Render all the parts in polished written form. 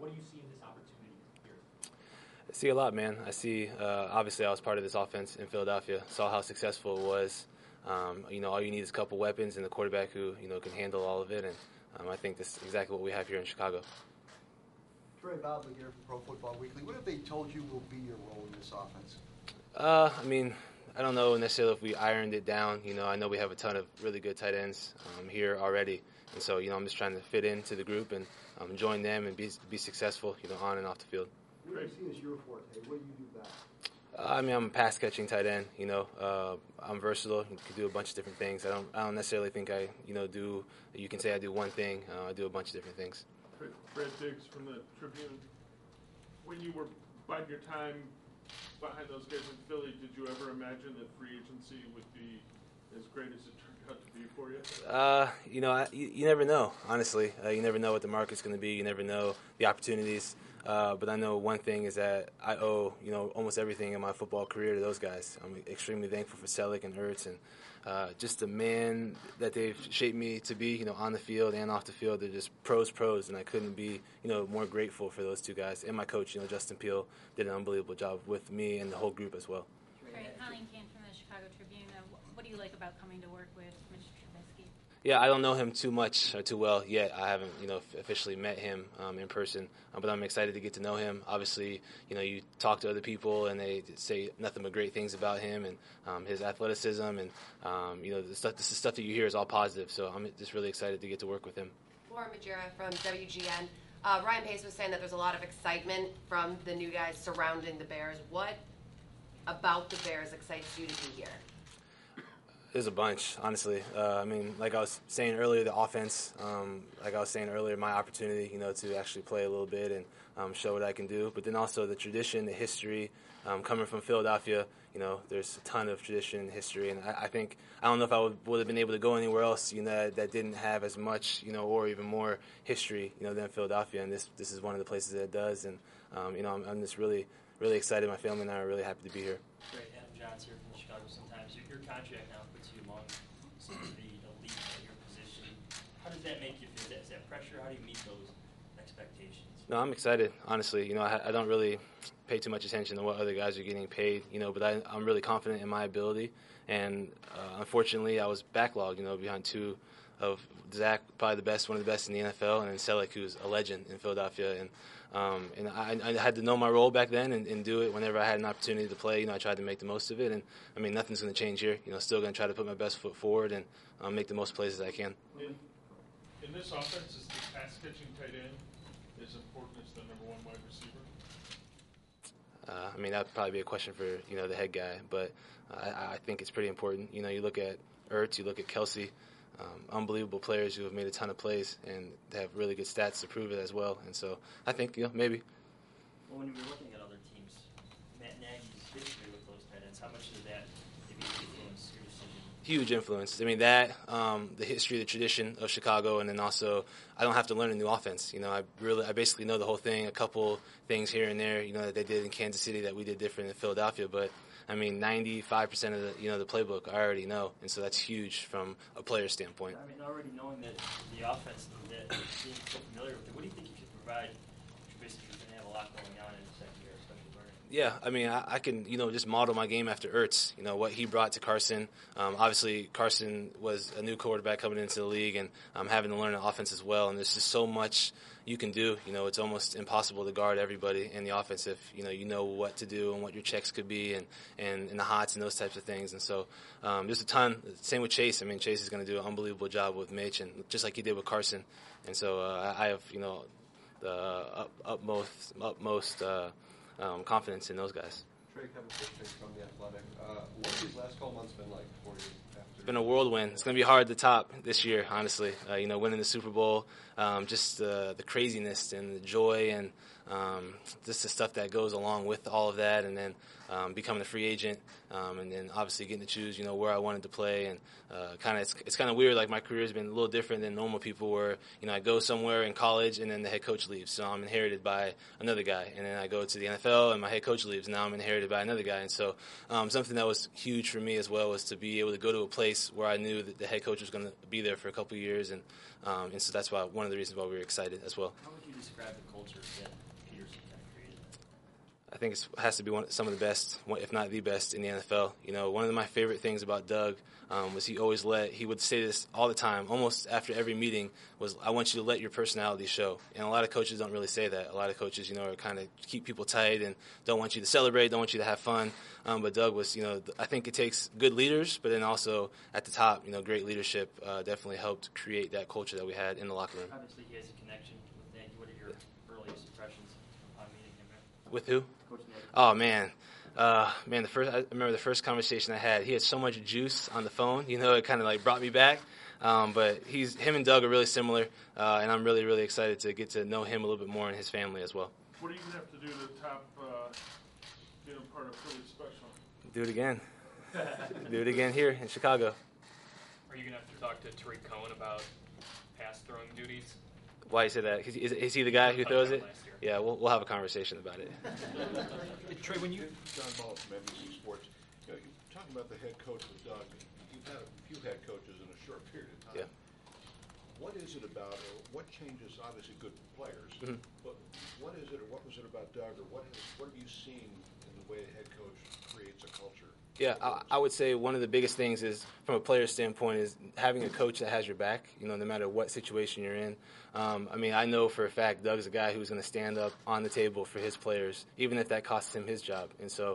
What do you see in this opportunity here? I see a lot, man. I see, obviously, I was part of this offense in Philadelphia, saw how successful it was. All you need is a couple weapons and the quarterback who, can handle all of it. And I think that's exactly what we have here in Chicago. Trey Boblik here from Pro Football Weekly. What have they told you will be your role in this offense? I don't know necessarily if we ironed it down. I know we have a ton of really good tight ends here already. And so, I'm just trying to fit into the group and join them and be successful, on and off the field. What do you see as your forte? What do you do best? I'm a pass-catching tight end. I'm versatile. You can do a bunch of different things. I don't necessarily think you can say I do one thing. I do a bunch of different things. Fred Diggs from the Tribune. When you were biding your time behind those guys in Philly, did you ever imagine that free agency would be as great as it turned out to be for you? You never know, honestly. You never know what the market's going to be. You never know the opportunities. But I know one thing is that I owe, almost everything in my football career to those guys. I'm extremely thankful for Selleck and Ertz and just the man that they've shaped me to be, on the field and off the field. They're just pros, and I couldn't be, more grateful for those two guys. And my coach, Justin Peele, did an unbelievable job with me and the whole group as well. Great. Colleen Kane from the Chicago Tribune. What do you like about coming to work with Mitch Trubisky? Yeah, I don't know him too much or too well yet. I haven't, officially met him in person, but I'm excited to get to know him. Obviously, you talk to other people and they say nothing but great things about him and his athleticism and this is stuff that you hear is all positive. So I'm just really excited to get to work with him. Lauren Majera from WGN. Ryan Pace was saying that there's a lot of excitement from the new guys surrounding the Bears. What about the Bears excites you to be here? There's a bunch, honestly. Like I was saying earlier, the offense, like I was saying earlier, my opportunity, to actually play a little bit and show what I can do. But then also the tradition, the history, coming from Philadelphia, there's a ton of tradition and history. And I think, I don't know if I would have been able to go anywhere else, that didn't have as much, or even more history, than Philadelphia. And this is one of the places that it does. And, I'm just really, really excited. My family and I are really happy to be here. Great. Adam Johns here from the Chicago Sun-Times. Your contract now puts you among some of the elite at your position. How does that make you feel? Is that pressure? How do you meet those expectations? No, I'm excited, honestly. I don't really pay too much attention to what other guys are getting paid, but I'm really confident in my ability. And unfortunately, I was backlogged, behind two of Zach, probably one of the best in the NFL, and then Selleck, who's a legend in Philadelphia. And I had to know my role back then and do it whenever I had an opportunity to play. I tried to make the most of it. And, nothing's going to change here. Still going to try to put my best foot forward and make the most plays as I can. In this offense, is the pass-catching tight end as important as the number one wide receiver? That'd probably be a question for, the head guy. But I think it's pretty important. You look at Ertz, you look at Kelsey. Unbelievable players who have made a ton of plays and they have really good stats to prove it as well. And so I think, maybe. Well, when you were looking at other teams, Matt Nagy's history with those tight ends, how much did that maybe influence your decision? Huge influence. The history, the tradition of Chicago, and then also I don't have to learn a new offense. I basically know the whole thing, a couple things here and there, that they did in Kansas City that we did different in Philadelphia, but 95% of the playbook I already know, and so that's huge from a player standpoint. Already knowing that the offense, that being so familiar with it, what do you think you could provide Trubisky, who's going to have a lot going on in his second year, especially learning? Yeah, I can, just model my game after Ertz, what he brought to Carson. Obviously, Carson was a new quarterback coming into the league and having to learn an offense as well, and there's just so much you can do. It's almost impossible to guard everybody in the offense if, you know what to do and what your checks could be and the hots and those types of things. And so there's a ton. Same with Chase. Chase is going to do an unbelievable job with Mitch, and just like he did with Carson. And so I have, the utmost confidence in those guys. Trey, Kevin Fitzpatrick from The Athletic. What have these last 12 months been like for you? It's been a whirlwind. It's going to be hard to top this year, honestly. Winning the Super Bowl, just the craziness and the joy and just the stuff that goes along with all of that, and then becoming a free agent, and then obviously getting to choose, where I wanted to play, and it's kind of weird. Like my career has been a little different than normal people, where I go somewhere in college and then the head coach leaves, so I'm inherited by another guy, and then I go to the NFL and my head coach leaves, and now I'm inherited by another guy, and so something that was huge for me as well was to be able to go to a place where I knew that the head coach was going to be there for a couple of years, and so that's one of the reasons why we were excited as well. How would you describe the culture that Peterson kind of created? I think it has to be some of the best, if not the best, in the NFL. You know, one of my favorite things about Doug was he would say this all the time, almost after every meeting, was, I want you to let your personality show. And a lot of coaches don't really say that. A lot of coaches, you know, are kind of keep people tight and don't want you to celebrate, don't want you to have fun. But Doug was, you know, I think it takes good leaders, but then also at the top, you know, great leadership definitely helped create that culture that we had in the locker room. Obviously, he has a connection with Nagy. What are your earliest impressions upon meeting him? With who? Coach Nagy. Oh, man. I remember the first conversation I had. He had so much juice on the phone. You know, it kind of like brought me back. But him and Doug are really similar, and I'm really, really excited to get to know him a little bit more and his family as well. What are you going to have to do to top being a part of Philly Special? Do it again. Do it again here in Chicago. Are you going to have to talk to Tariq Cohen about pass throwing duties? Why you say that? Is he the guy who throws it? Last year. Yeah, we'll have a conversation about it. Trey, when you John Ball from NBC Sports, you know, you're talking about the head coach with Doug. You've had a few head coaches in a short period of time. Yeah. What is it about, or what changes? Obviously, good players. Mhm. But what is it, or what was it about Doug, or what have you seen in the way a head coach creates a culture? Yeah, I would say one of the biggest things is, from a player standpoint, is having a coach that has your back, you know, no matter what situation you're in. I mean, I know for a fact Doug's a guy who's going to stand up on the table for his players, even if that costs him his job. And so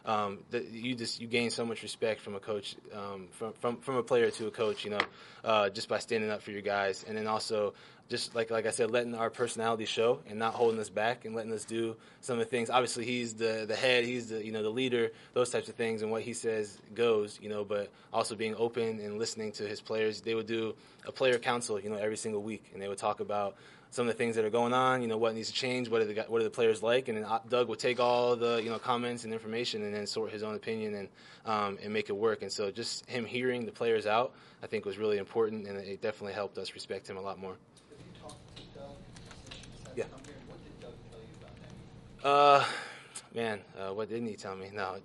you gain so much respect from a coach, from a player to a coach, you know, just by standing up for your guys. And then also, just like I said, letting our personality show and not holding us back and letting us do some of the things. Obviously, he's the head, he's the leader, those types of things, and what he says goes, you know. But also being open and listening to his players. They would do a player council, you know, every single week, and they would talk about some of the things that are going on, you know, what needs to change, what are the players like, and then Doug would take all the, you know, comments and information and then sort his own opinion and make it work. And so just him hearing the players out, I think, was really important, and it definitely helped us respect him a lot more. Have you talked to Doug since you Yeah. come here? What did Doug tell you about that? What didn't he tell me? No,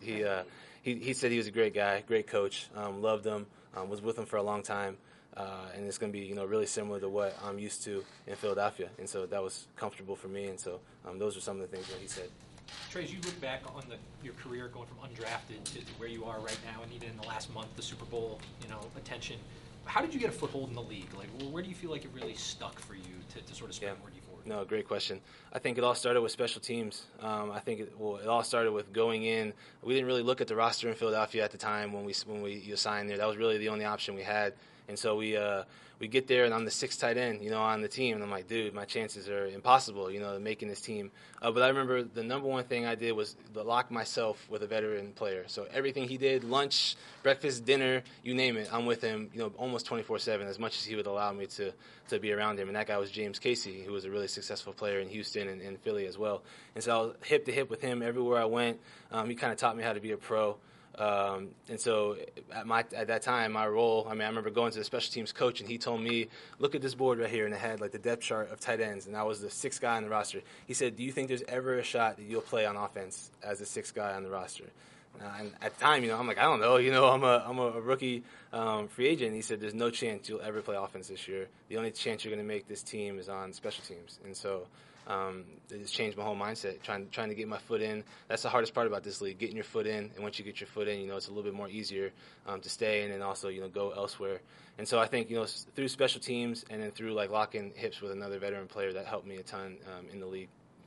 he said he was a great guy, great coach, loved him, was with him for a long time, and it's going to be, you know, really similar to what I'm used to in Philadelphia, and so that was comfortable for me, and so those are some of the things that he said. Trey, as you look back on your career going from undrafted to where you are right now, and even in the last month, the Super Bowl, you know, attention, how did you get a foothold in the league? Like, where do you feel like it really stuck for you to sort of springboard you forward? No, great question. I think it all started with special teams. I think it all started with going in. We didn't really look at the roster in Philadelphia at the time when we signed there. That was really the only option we had. And so we get there, and I'm the sixth tight end, you know, on the team. And I'm like, dude, my chances are impossible, you know, making this team. But I remember the number one thing I did was to lock myself with a veteran player. So everything he did, lunch, breakfast, dinner, you name it, I'm with him, you know, almost 24/7, as much as he would allow me to be around him. And that guy was James Casey, who was a really successful player in Houston and Philly as well. And so I was hip to hip with him everywhere I went. He kind of taught me how to be a pro. And so at that time, my role, I mean, I remember going to the special teams coach, and he told me, look at this board right here, and it had like the depth chart of tight ends, and I was the sixth guy on the roster. He said, do you think there's ever a shot that you'll play on offense as the sixth guy on the roster? And at the time, you know, I'm like, I don't know, you know, I'm a rookie free agent. And he said, there's no chance you'll ever play offense this year. The only chance you're going to make this team is on special teams. And so it just changed my whole mindset, trying to get my foot in. That's the hardest part about this league, getting your foot in. And once you get your foot in, you know, it's a little bit more easier to stay and then also, you know, go elsewhere. And so I think, you know, through special teams and then through like locking hips with another veteran player, that helped me a ton in the league.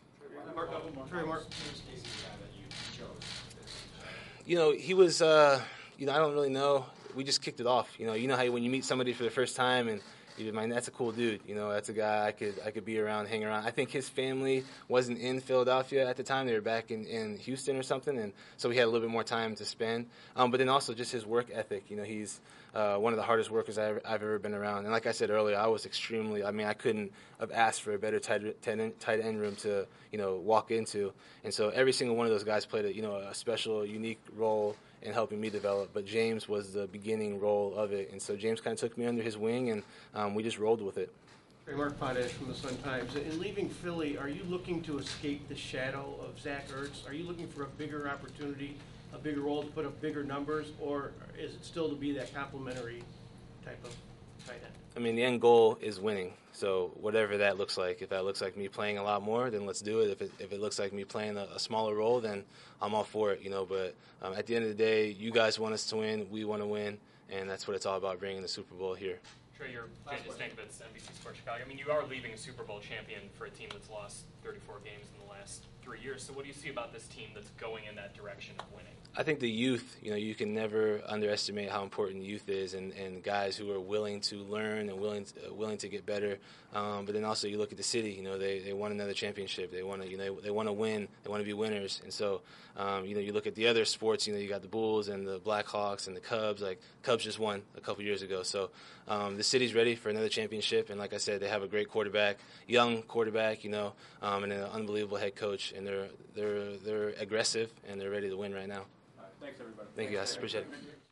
You know, he was, you know, I don't really know. We just kicked it off. You know how when you meet somebody for the first time and you mind, that's a cool dude. You know, that's a guy I could be around, hang around. I think his family wasn't in Philadelphia at the time. They were back in Houston or something, and so we had a little bit more time to spend. But then also just his work ethic. You know, he's one of the hardest workers I've ever been around. And like I said earlier, I was extremely, I mean, I couldn't have asked for a better tight end room to, you know, walk into. And so every single one of those guys played a special, unique role in helping me develop. But James was the beginning role of it. And so James kind of took me under his wing, and we just rolled with it. Mark Potash from the Sun-Times. In leaving Philly, are you looking to escape the shadow of Zach Ertz? Are you looking for a bigger opportunity, a bigger role to put up bigger numbers, or is it still to be that complimentary type of tight end? I mean, the end goal is winning. So whatever that looks like, if that looks like me playing a lot more, then let's do it. If it looks like me playing a smaller role, then I'm all for it, you know. But at the end of the day, you guys want us to win, we want to win, and that's what it's all about, bringing the Super Bowl here. Trey, you're Jason Stankovitz, NBC Sports Chicago. I mean, you are leaving a Super Bowl champion for a team that's lost 34 games in the last 3 years. So what do you see about this team that's going in that direction of winning? I think the youth, you know, you can never underestimate how important youth is, and guys who are willing to learn and willing to get better. But then also you look at the city, you know, they won another championship. They want to, you know, they want to win. They want to be winners. And so, you know, you look at the other sports, you know, you got the Bulls and the Blackhawks and the Cubs. Like, Cubs just won a couple years ago. So the city's ready for another championship. And like I said, they have a great quarterback, young quarterback, you know, and an unbelievable head coach. And they're aggressive and they're ready to win right now. Thanks, everybody. Thank you, guys. Appreciate it.